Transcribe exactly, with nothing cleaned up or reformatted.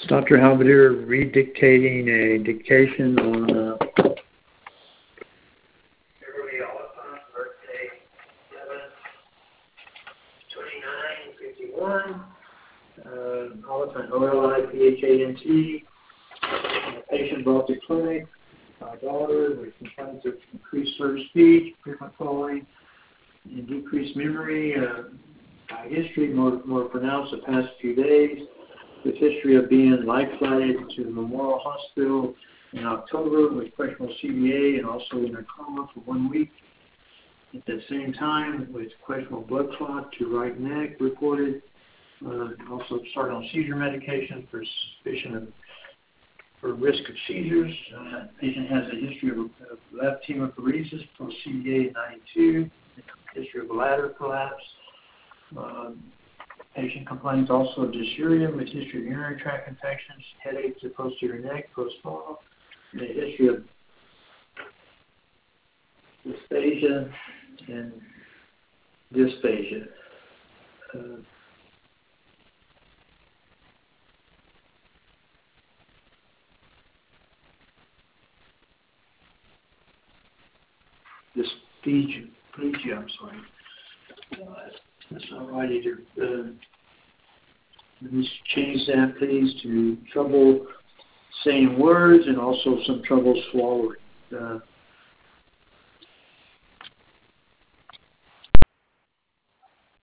It's Doctor Halberdier redictating a dictation on uh, Beverly Oliphant, birthday seven twenty-nine fifty-one. Uh, Oliphant, O L I P H A N T. Patient brought to clinic. My daughter with complaints of increased slurred speech, frequent falling, and decreased memory. Uh, history more, more pronounced the past few days, with history of being life-flighted to the Memorial Hospital in October with questionable C V A and also in a coma for one week. At the same time, with questionable blood clot to right neck reported. Uh, also started on seizure medication for suspicion of for risk of seizures. Uh, patient has a history of, of left hemopharesis post C V A in ninety-two, history of bladder collapse. Um, patient complains also of dysuria with history of urinary tract infections, headaches to posterior neck, post-fall, and a history of dysphagia and dysphagia. Uh, dysphagia, dysphagia, I'm sorry. Uh, that's not right either. Uh, Let's change that, please, to trouble saying words and also some trouble swallowing. Uh,